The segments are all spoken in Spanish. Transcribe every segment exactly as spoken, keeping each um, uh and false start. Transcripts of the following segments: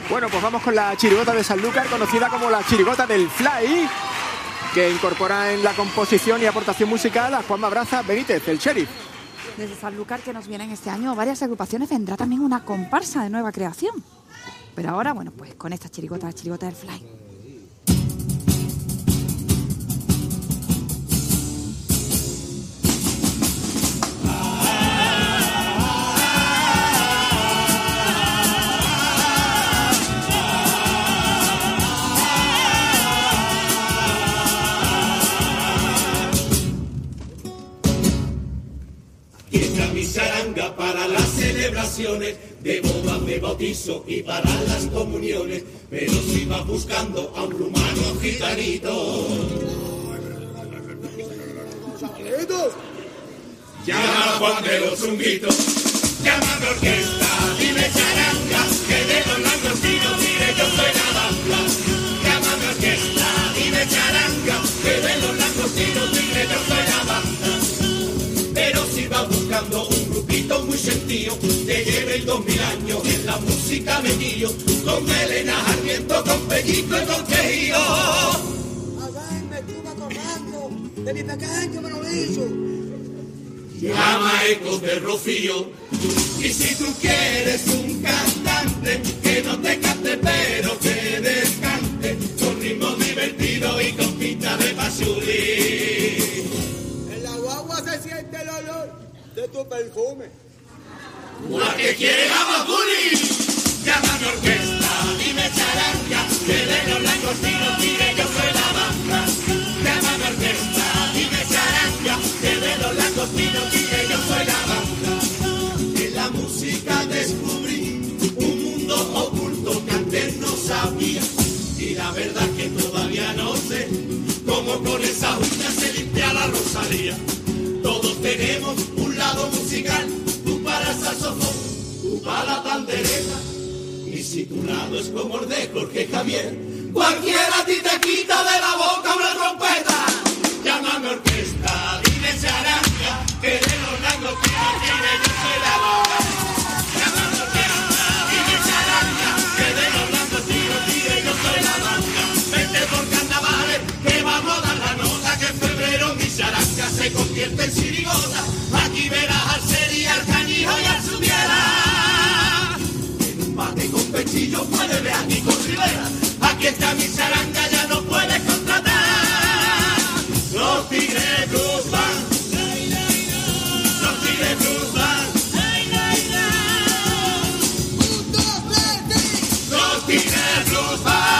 Bueno, pues vamos con la chirigota de Sanlúcar, conocida como la chirigota del Fly, que incorpora en la composición y aportación musical a Juanma Braza Benítez, el sheriff. Desde Sanlúcar, que nos vienen este año varias agrupaciones, vendrá también una comparsa de nueva creación. Pero ahora, bueno, pues con esta chirigota, la chirigota del Fly. Charanga para las celebraciones de bodas, de bautizo y para las comuniones, pero si vas buscando a un rumano gitanito, llama a Juan de los Zunguitos, llama a mi orquesta, dime charanga, que de los langostinos, mire yo soy la banda, llama a mi orquesta, dime charanga, que de los langostinos, mire yo soy la banda. Pero si vas buscando un grupito muy sentido, que lleve el dos mil años en la música metido, con melena ardiendo, con pellito y con quejío. Háganme estuvo acordando de mi pequeño Manolillo. Llama a Ecos de Rocío, y si tú quieres un cantante, que no te cante pero que descante, con ritmo divertido y con pinta de pachulí. Se siente el olor de tu perfume. La que quiere Gabaguli, llama a mi orquesta, dime charanga, que de los langostinos, mire yo soy la banda. Llama a mi orquesta, dime charanga, que de los langostinos, mire yo soy la banda. En la música descubrí un mundo oculto que antes no sabía, y la verdad que todavía no sé cómo con esa uña se limpia la Rosalía. Todos tenemos un lado musical, tú para el saxofón, tú para la pandereta. Y si tu lado es como el de Jorge Javier, cualquiera a ti te quita de la boca una trompeta. Llámame orquesta, dime charanga, que de los langostinos tiene yo soy la boca. Llámame orquesta, dime charanga, que de los langostinos tiene yo soy la boca. Vente por carnavales, que vamos a dar la nota, que en febrero mi charanga se convierte en chirigota. Aquí verás al Seri, al Canijo y al Subiera. En un bate con pechillo puedes ver aquí con Rivera. Aquí está mi charanga, ya no puedes contratar. Los Tigres Blues Band, los Tigres Blues Band, los Tigres Blues Band.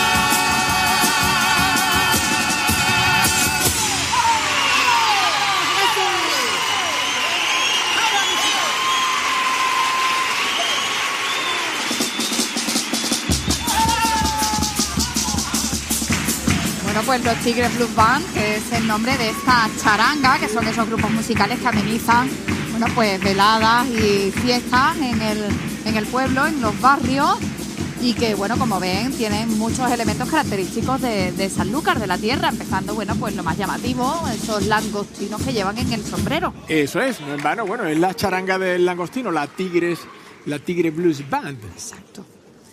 Bueno, pues los Tigres Blues Band, que es el nombre de esta charanga, que son esos grupos musicales que amenizan, bueno, pues veladas y fiestas en el, en el pueblo, en los barrios, y que, bueno, como ven, tienen muchos elementos característicos de, de Sanlúcar, de la tierra, empezando, bueno, pues lo más llamativo, esos langostinos que llevan en el sombrero. Eso es, no en vano, bueno, es la charanga del langostino, la Tigres, la Tigre Blues Band. Exacto.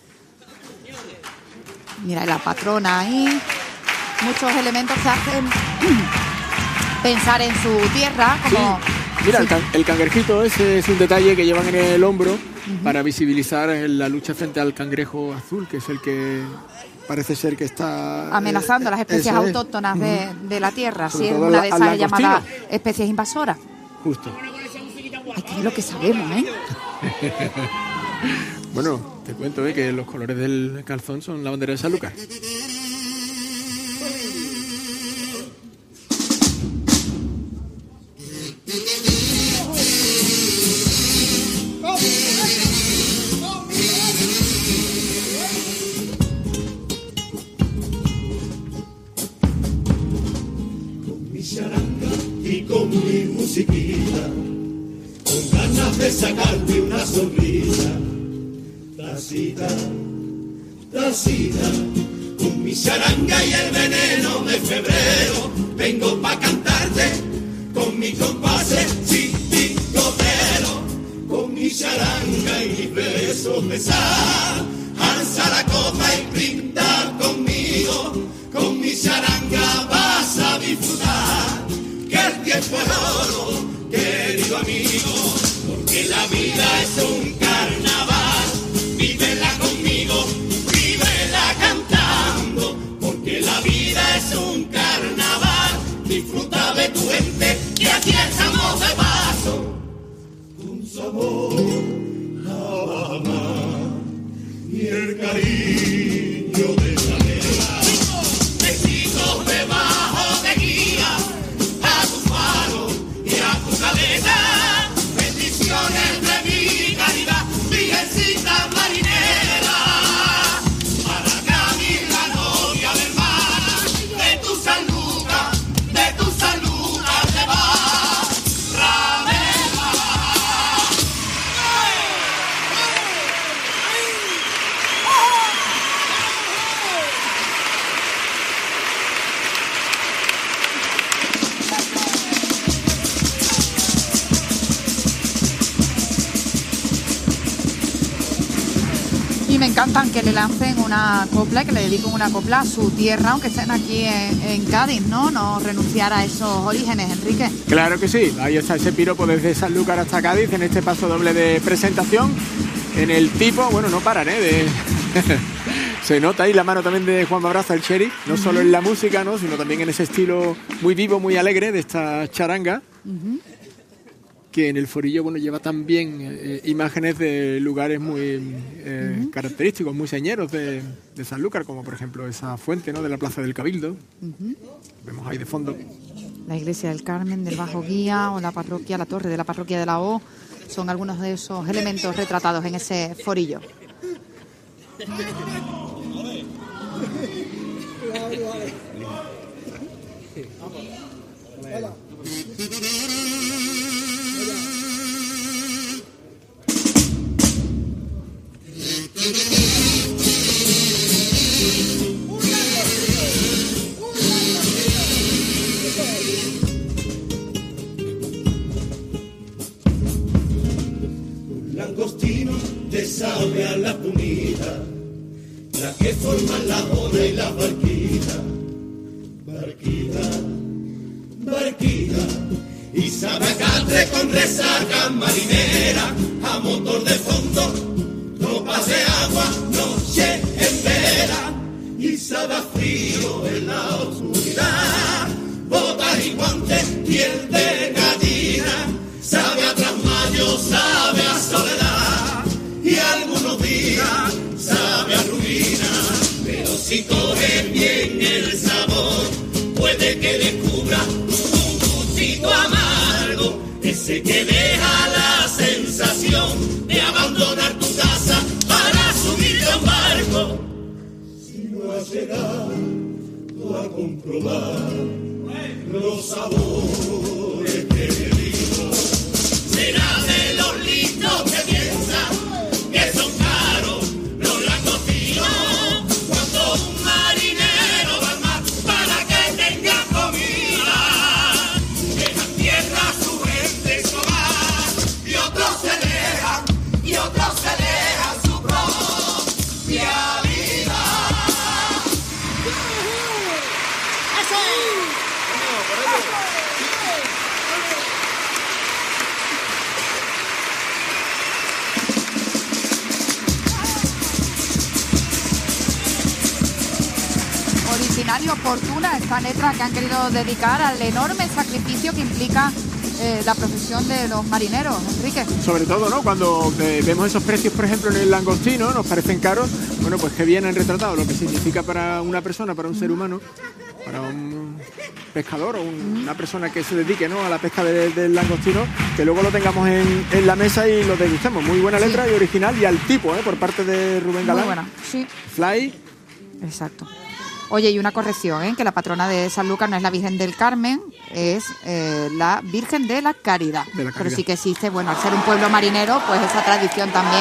Mira, la patrona ahí. Muchos elementos que hacen pensar en su tierra, como... Sí. Mira, el, can, el cangrejito ese es un detalle que llevan en el hombro uh-huh. para visibilizar la lucha frente al cangrejo azul, que es el que parece ser que está... amenazando eh, las especies autóctonas es. de, de la tierra, sí, es una de esas llamadas especies invasoras. Justo. Hay que ver lo que sabemos, ¿eh? Bueno, te cuento ¿eh? que los colores del calzón son la bandera de Sanlúcar. Con mi musiquita, con ganas de sacarte una sonrisa, tacita, tacita, con mi charanga y el veneno de febrero, vengo pa' cantarte, con mi compase chiticotero, con mi charanga y mis besos de sal, al alza la copa y brinda conmigo, con mi charanga vas a disfrutar, que el tiempo es oro, querido amigo, porque la vida es un carnaval, vívela conmigo, vívela cantando, porque la vida es un carnaval, disfruta de tu gente, que aquí estamos de paso, un sabor a Bahamá y el cariño de la negra, besitos debajo de guía, a tu faro y a tu caleta, bendiciones de mi caridad, virgencita marinera, para Camila, la novia del mar, de tu San Lucas, de tu San Lucas te va, Ramela. Y me encantan que le lancen una copla, que le dediquen una copla a su tierra, aunque estén aquí en, en Cádiz, ¿no? No renunciar a esos orígenes, Enrique. Claro que sí, ahí está ese piropo desde Sanlúcar hasta Cádiz en este paso doble de presentación. En el tipo, bueno, no paran, ¿eh? De... Se nota ahí la mano también de Juan Mabraza, el Cherry, no uh-huh. solo en la música, ¿no? Sino también en ese estilo muy vivo, muy alegre de esta charanga. Uh-huh. Que en el forillo, bueno, lleva también eh, imágenes de lugares muy eh, uh-huh. característicos, muy señeros de, de Sanlúcar, como por ejemplo esa fuente, ¿no? De la Plaza del Cabildo. Uh-huh. Vemos ahí de fondo. La iglesia del Carmen, del Bajo Guía, o la parroquia, la torre de la parroquia de la O, son algunos de esos elementos retratados en ese forillo. Langostino te sabe a la punita, la que forman la ola y la barquita, barquita, barquita, y sabe a catre con resaca marinera, a motor de fondo, tropas de agua, noche en vela, y sabe a frío en la oscuridad, botas y guantes, piel de gallina, sabe a trasmayo, sabe a soledad, y algunos días sabe a ruina, pero si coge bien el sabor, puede que descubra un gustito amargo, ese que deja la sensación de abandonar tu casa para subirte a un barco. Si no has llegado a comprobar los sabores que digo, será de los listos que piensan que son caros los langostinos, cuando un marinero va al mar para que tenga comida, dejan tierra a su gente escobar, y otros se dejan, y otros se dejan su propia vida. Original y oportuna esta letra que han querido dedicar al enorme sacrificio que implica eh, la profesión de los marineros, Enrique. Sobre todo, ¿no? Cuando eh, vemos esos precios, por ejemplo, en el langostino, nos parecen caros, bueno, pues que bien han retratado lo que significa para una persona, para un ser humano, para un pescador o un, una persona que se dedique, ¿no?, a la pesca de, del langostino, que luego lo tengamos en, en la mesa y lo degustemos. Muy buena letra, sí, y original, y al tipo, ¿eh?, por parte de Rubén Galán. Muy buena, sí. Fly. Exacto. Oye, y una corrección, ¿eh?, que la patrona de Sanlúcar no es la Virgen del Carmen, es eh, la Virgen de la Caridad. de la Caridad. Pero sí que existe, bueno, al ser un pueblo marinero, pues esa tradición también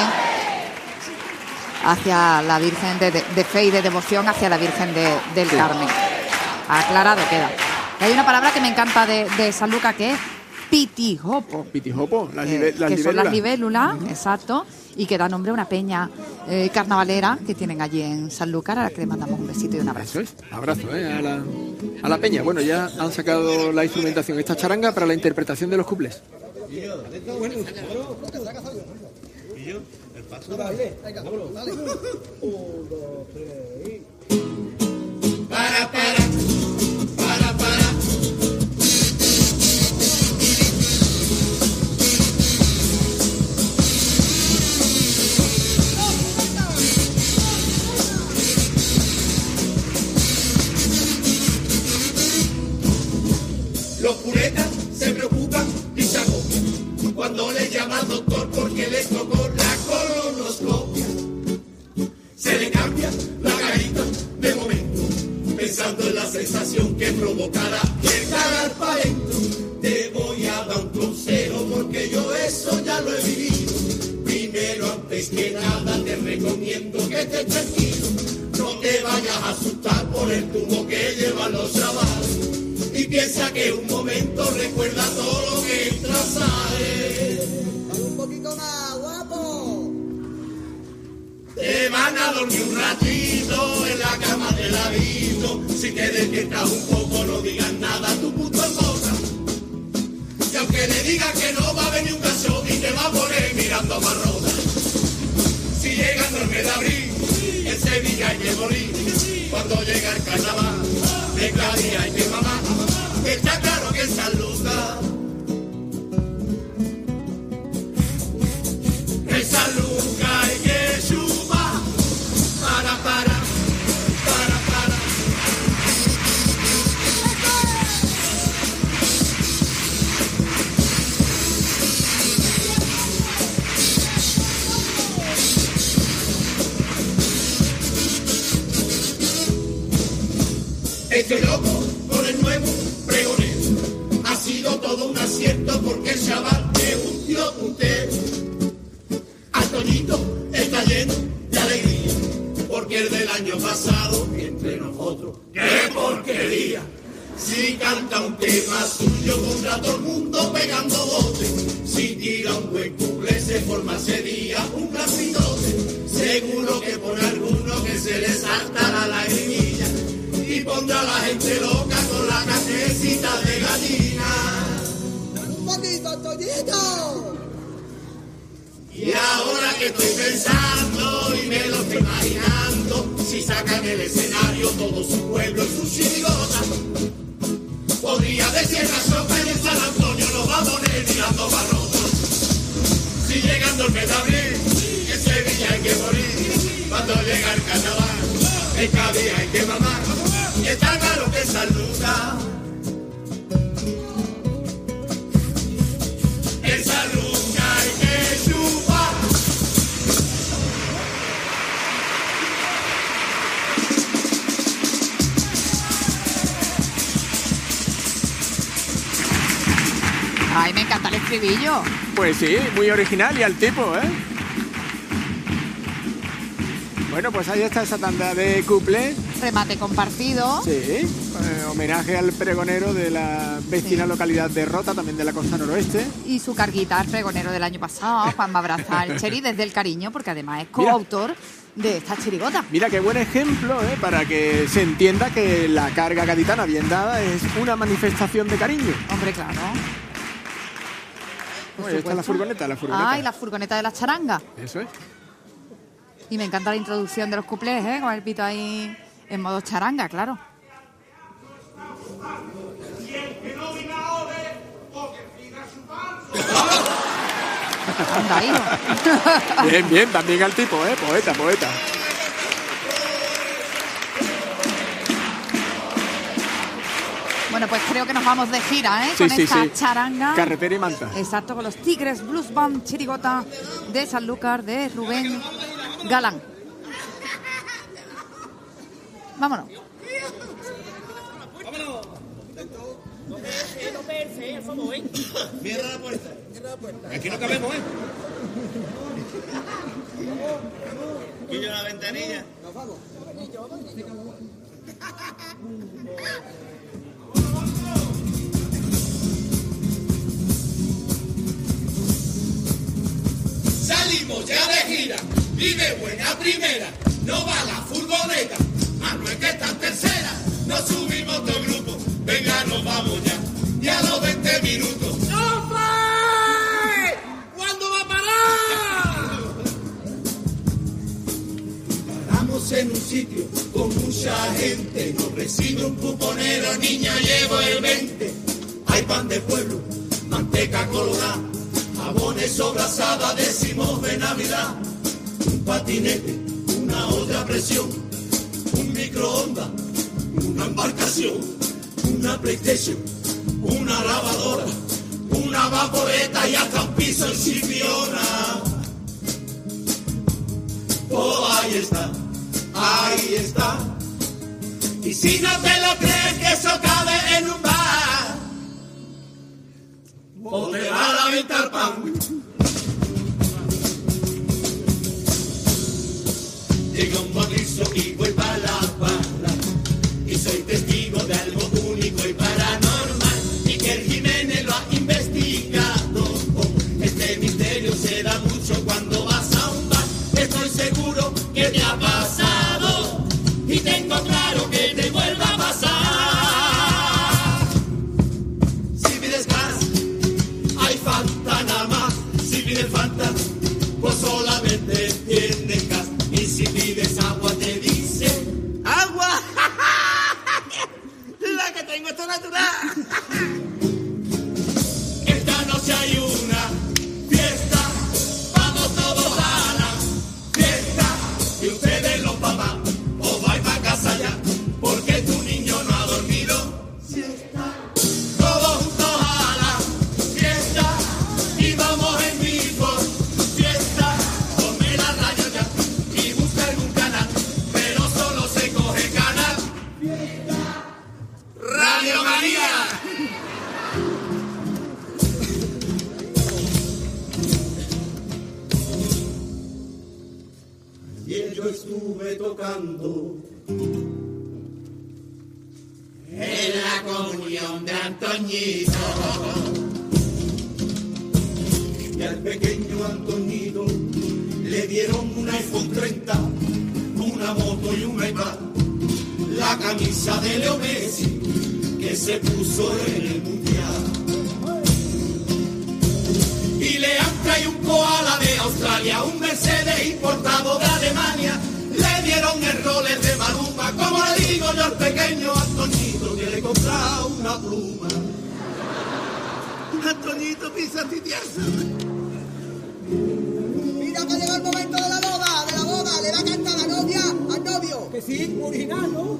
hacia la Virgen de, de, de fe y de devoción hacia la Virgen de, del sí. Carmen. Aclarado queda. Y hay una palabra que me encanta de, de Sanlúcar, que es pitijopo. Pitijopo, las eh, libe, las que libélulas. son las libélulas, uh-huh. exacto, y que da nombre a una peña eh, carnavalera que tienen allí en Sanlúcar, a la que le mandamos un besito y un abrazo. Eso es, abrazo ¿eh? a, la, a la peña. Bueno, ya han sacado la instrumentación, esta charanga, para la interpretación de los cuplés. Para, para, para, para. Los puretas se preocupan y se agobian cuando le llama al doctor porque les tocó la colonoscopia. Se le cambia la carita de momento, pensando en la sensación que provocará el cagar para adentro. Te voy a dar un consejo porque yo eso ya lo he vivido. Primero, antes que nada, te recomiendo que estés tranquilo. No te vayas a asustar por el tubo que llevan los chavales. Y piensa que un momento recuerda todo lo que entra, sale. Dale un poquito más, guapo. Te van a dormir un ratito en la cama del ladito. Si te despiertas un poco, no digas nada, tu puto hermosa. Y aunque le digas que no va a venir un caso y te va a poner mirando más roda. Si llega el mes de abril, en Sevilla hay que morir. Cuando llega el carnaval, de cada día hay que mamar. Está claro que es Sanlúcar. En Sanlúcar hay que chupar. Para, para, para, para. Estoy loco con el nuevo pregonero. Ha sido todo un acierto porque el chaval es un tío puntero. Antoñito está lleno de alegría porque el del año pasado, entre nosotros, ¡qué porquería! Si canta un tema suyo contra todo el mundo pegando bote. Si tira un buen cuplé se forma ese día un gran pitote. Seguro que por alguno que se le salta la lagrimilla y pondrá a la gente loca con la carnecita de gallina. Dale un poquito, Antoñito. Y ahora que estoy pensando y me lo estoy imaginando, si sacan el escenario todo su pueblo y su chirigota, podría decir razón que en San Antonio nos va a poner mirando barrota. Si llegando el mes de abril, en Sevilla hay que morir. Cuando llega el carnaval, en Cádiz hay que mamar. Y está claro que Sanlúcar. En Sanlúcar hay que chupar. Ay, me encanta el estribillo. Pues sí, muy original y al tipo, ¿eh? Bueno, pues ahí está esa tanda de cuplés. Remate compartido. Sí, eh, homenaje al pregonero de la vecina Sí. localidad de Rota, también de la costa noroeste. Y su carguita al pregonero del año pasado, Juanma Braza el Cheri, desde el cariño, porque además es coautor de esta chirigota. Mira qué buen ejemplo, ¿eh? Para que se entienda que la carga gaditana bien dada es una manifestación de cariño. Hombre, claro. Por Ahí está la supuesto. furgoneta, la furgoneta. Ay, la furgoneta de la charanga. Eso es. Y me encanta la introducción de los cuplés, ¿eh? Con el pito ahí en modo charanga, claro. Anda, hijo. Bien, bien, también al tipo, ¿eh? Poeta, poeta. Bueno, pues creo que nos vamos de gira, ¿eh? Sí, con sí, esta sí. charanga. Carretera y manta. Exacto, con los Tigres Blues Band Chirigota de Sanlúcar, de Rubén Galán. Vámonos. Cierra la puerta. Aquí no cabemos, ¿eh? Quillo la ventanilla. Nos vamos. Salimos ya de gira y de buena primera no va la furgoneta. Manuel que está en tercera, nos subimos todo el grupo. Venga, nos vamos ya, y a los veinte minutos. ¡No, pues! ¿Cuándo va a parar? Paramos en un sitio con mucha gente, nos recibe un cuponero, niña, llevo el veinte. Hay pan de pueblo, manteca colorada, jabones sobrasada, décimos de Navidad. Un patinete, una olla a presión, un microondas, una embarcación, una PlayStation, una lavadora, una vaporeta y hasta un piso en Sipiona. Oh, ahí está, ahí está. Y si no te lo crees que eso cabe en un bar, o te va a aventar pan. Llega un bautizo y voy para la parra, y soy testigo de algo único y paranormal, y que el Jiménez lo ha investigado. Este misterio se da mucho cuando vas a un bar. Estoy seguro que te ha pasado, y tengo claro que te vuelva a pasar. Si pides gas, hay Fanta nada más. Si pides Fanta, pues solamente tienen gas. Y si pides agua te dicen ¡agua! ¡La que tengo esto natural! Esta noche hay una fiesta, vamos todos a la fiesta. Y ustedes los papás os vais para casa ya, porque tu niño no ha dormido. Siesta. Todos juntos a la fiesta, y vamos en mi por fiesta. Ponme la radio ya y busca algún canal, pero solo se coge canal Radio María. Ayer yo estuve tocando en la comunión de Antoñito, y al pequeño Antoñito le dieron un iPhone treinta, una moto y un iPad, la camisa de Leo Messi que se puso en el mundial, y le han traído un koala de Australia, un Mercedes importado de Alemania, le dieron el Rolex de Maluma, como le digo yo al pequeño Antoñito que le he comprado una pluma. Antoñito, pisa ti tierra. Mira que llega el momento de la boda, de la boda, le va a cantar la novia al novio. Que sí, original, ¿no?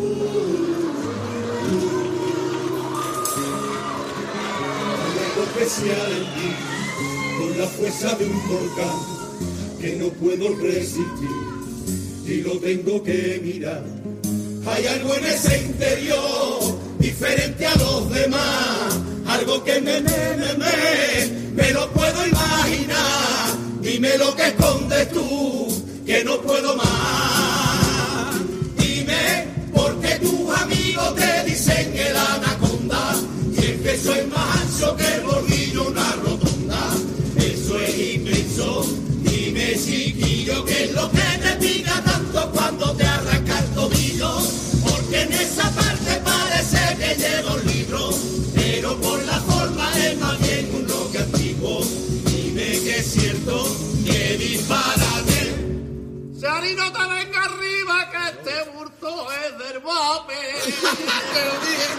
Algo especial en ti, con la fuerza de un volcán que no puedo resistir y lo tengo que mirar. Hay algo en ese interior diferente a los demás, algo que me, me, me, me, me lo puedo imaginar. Dime lo que escondes tú, que no puedo más. Dime por qué tus amigos te dicen el anaconda, y es que soy más ancho que el bordillo una rotonda. Eso es inmenso. Dime, chiquillo, qué es lo que te pica tanto cuando te arranca el tobillo, porque en esa parte parece que lleva un libro, pero por la forma es más bien un rock antiguo. Dime que es cierto, que disparate. Sari, no te venga arriba, que este burto es del Bope. Pero bien.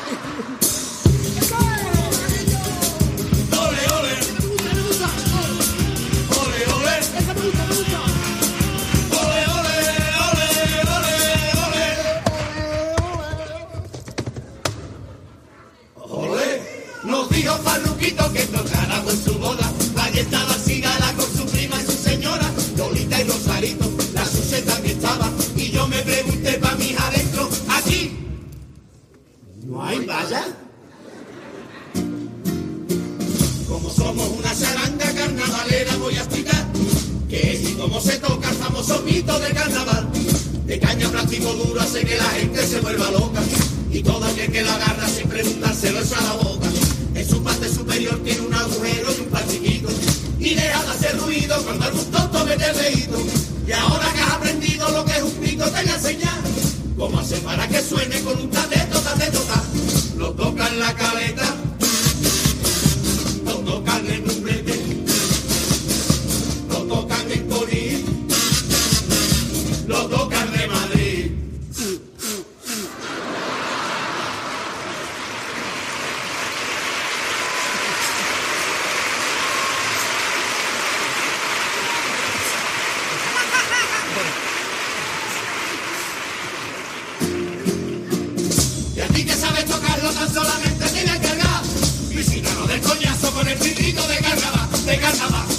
Ole, ole. Ole, ole. Esa me gusta, me gusta. Ole, ole, ole, ole, ole. Ole. Nos dijo Farruquito que tocara en su boda. Allí estaba Cigala con su prima y su señora, Lolita y Rosarito, la Suce también estaba. Y yo me pregunté pa' mis adentro, ¿aquí no hay valla? Como somos una charanga carnavalera, voy a explicar que es y cómo se toca el famoso pito de carnaval. De caña plástico duro hace que la gente se vuelva loca, y todo aquel que la agarra sin preguntárselo echa a la boca. En su parte superior tiene un agujero y un par chiquito, y deja de hacer ruido cuando algún tonto mete el dedito. Y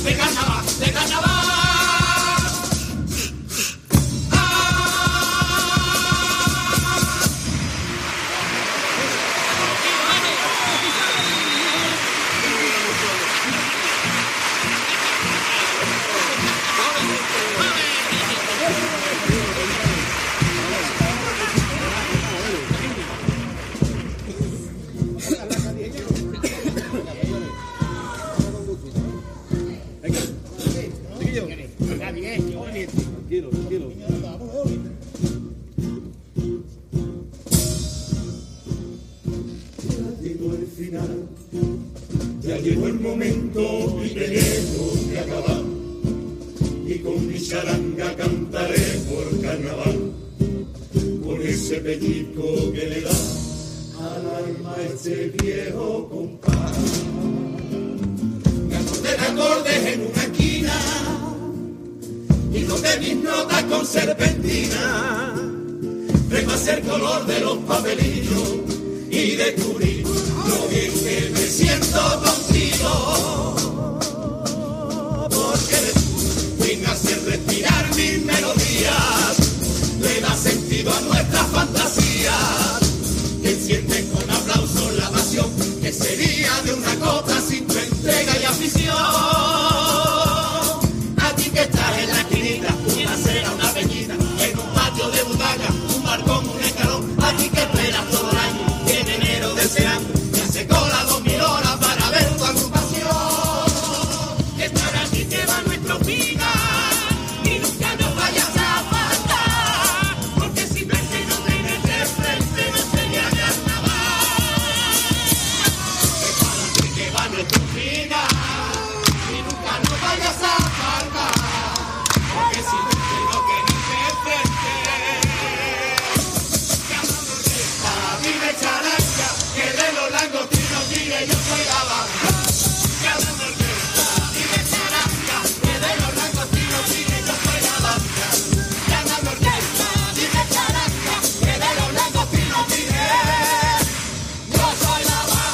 de carnaval, de carnaval. Tranquilo, tranquilo. Llegó el final, ya llegó el momento y tenemos que acabar. Y con mi charanga cantaré por carnaval, con ese pellizco que le da al alma este viejo compás. Me acordé de acordes en una esquina y donde mis notas con serpentina repasé el color de los papelillos y descubrí lo bien que me siento contigo, porque eres tú quien hace respirar mis melodías, le da sentido a nuestras fantasías, que encienden con aplausos la pasión que sería de una copla sin tu entrega y afición. A ti que estás en la esquinita, una cera, una peñita, en un patio de butaca, un balcón, un escalón, a ti que esperas todo el año, y en enero deseando, que hace cola dos mil horas para ver tu agrupación. Estar aquí que va nuestro vida y nunca nos vayas a faltar, porque si no es que no tienes de frente no sería carnaval. Estar aquí que va nuestro vida y nunca nos vayas a faltar, porque si no es que no tienes de frente. Llamando orquesta, dime charanga, que de los langostinos diré yo soy la banda. Llamando orquesta, dime charanga, que de los langostinos diré yo soy la banda. Llamando orquesta, dime charanga, que de los langostinos diré yo soy la banda.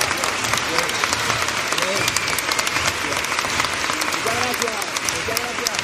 Muchas gracias, muchas gracias.